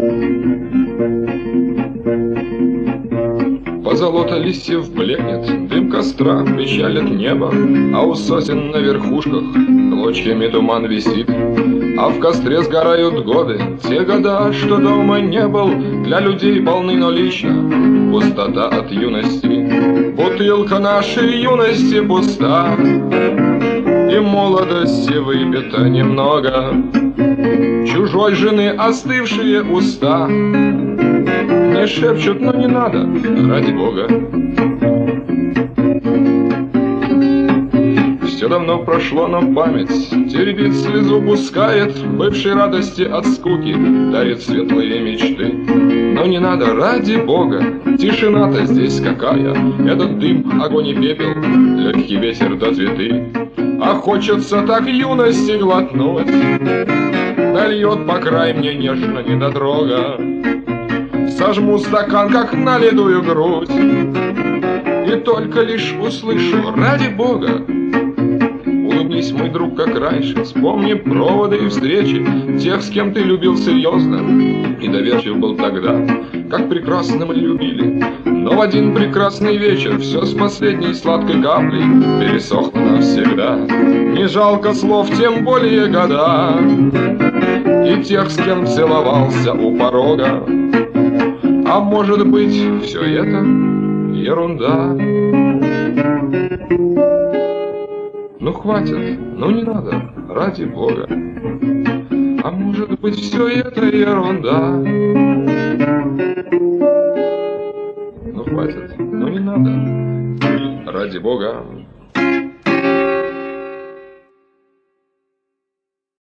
Позолота листьев блекнет, дым костра печалит небо, а у сосен на верхушках клочьями туман висит. А в костре сгорают годы, те года, что дома не был, для людей полны, но лично пустота от юности. Бутылка нашей юности пуста, и молодости выпито немного. Чужой жены остывшие уста не шепчут, но не надо, ради Бога. Все давно прошло, но память теребит, слезу пускает, бывшей радости от скуки дарит светлые мечты. Но не надо, ради Бога, тишина-то здесь какая, этот дым, огонь и пепел, легкий ветер да цветы. А хочется так юности глотнуть, нальет по край мне нежно недотрога. Сожму стакан, как налитую грудь, и только лишь услышу, ради Бога. Улыбнись, мой друг, как раньше, вспомни проводы и встречи тех, с кем ты любил серьезно и доверчив был тогда. Как прекрасно мы любили, но в один прекрасный вечер все с последней сладкой каплей пересохло навсегда. Не жалко слов, тем более года, и тех, с кем целовался у порога. А может быть, все это ерунда? Ну хватит, ну не надо, ради Бога. А может быть, все это ерунда? Ну хватит, ну не надо, ради Бога.